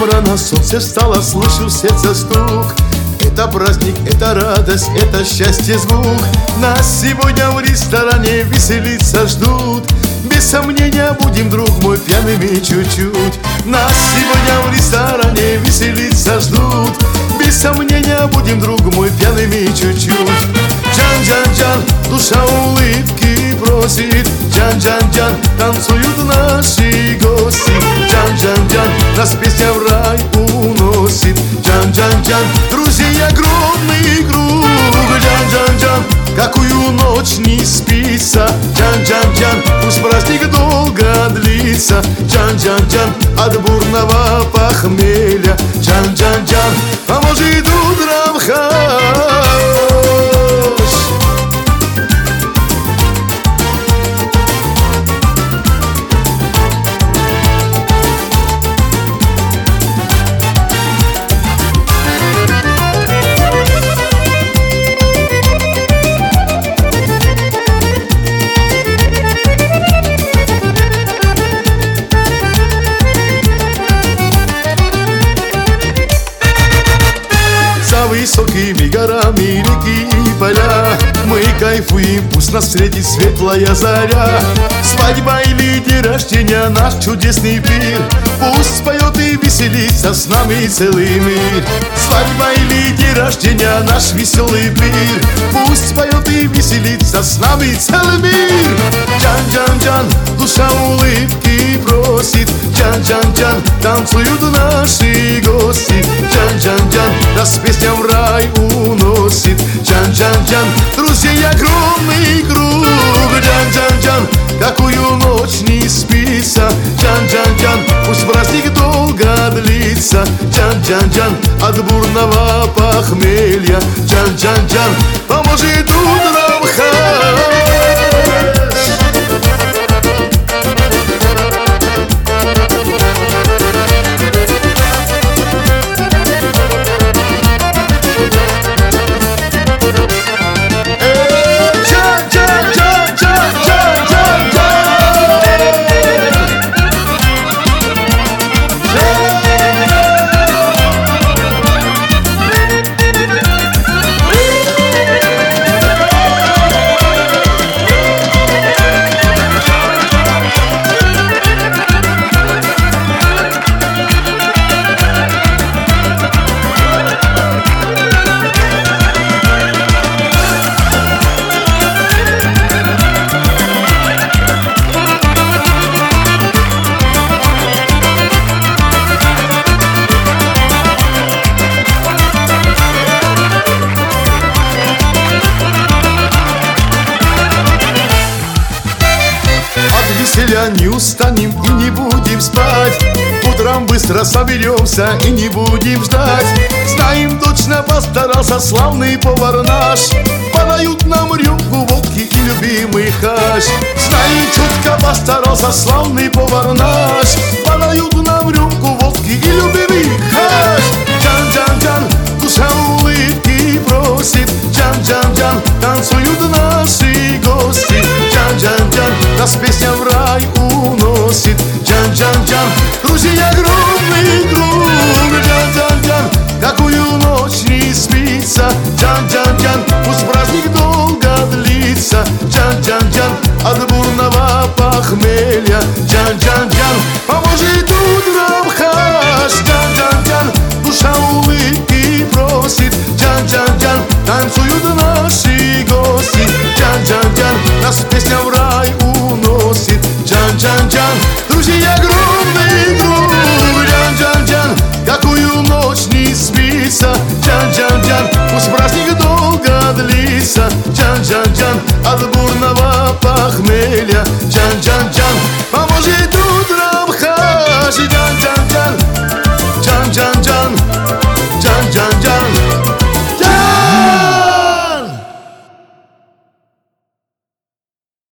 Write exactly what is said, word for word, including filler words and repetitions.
рано солнце встало, слышу в сердце стук. Это праздник, это радость, это счастье звук. Нас сегодня в ресторане веселиться ждут. Без сомнения будем, друг мой, пьяными чуть-чуть. Нас сегодня в ресторане веселиться ждут. Без сомнения будем, друг мой, пьяными чуть-чуть. Джан-джан-джан, душа улыбки просит. Джан-джан-джан, танцуют наши гости. Джан-джан-джан, нас песня в рай уносит. Джан-джан-джан, друзья, огромный круг. Джан-джан-джан, какую ночь не спится. Джан-джан-джан, пусть праздник долго длится. Джан-джан-джан, от бурного похмелья. Джан-джан-джан, поможет утром хаос. Высокими горами реки и поля мы кайфуем, пусть нас встретит светлая заря. Свадьба или день рождения, наш чудесный пир. Пусть поет и веселится с нами целый мир. Свадьба или день рождения, наш веселый пир. Пусть поет и веселится с нами целый мир. Джан-джан-джан, душа улыбки просит. Джан-джан-джан, танцуют наши гости. Джан-джан-джан, нас песня в рай уносит. Джан-джан-джан, друзья, огромный круг. Джан-джан-джан, какую ночь не спится. Джан-джан-джан, пусть праздник долго длится. Джан-джан-джан, от бурного похмелья. Джан-джан-джан, поможет утром хаос. Не устанем и не будем спать. Утром быстро соберемся и не будем ждать. Знаем, точно постарался славный повар наш. Подают нам рюмку водки и любимый хаш. Знаем, чутко постарался славный повар наш. Подают нам рюмку водки и любимый хаш. Джан-джан-джан, душа улыбки просит. Джан-джан-джан, танцуют наши гости. Джан-джан-джан, нас песня в рай уносит. Джан-джан-джан, друзья, огромный круг.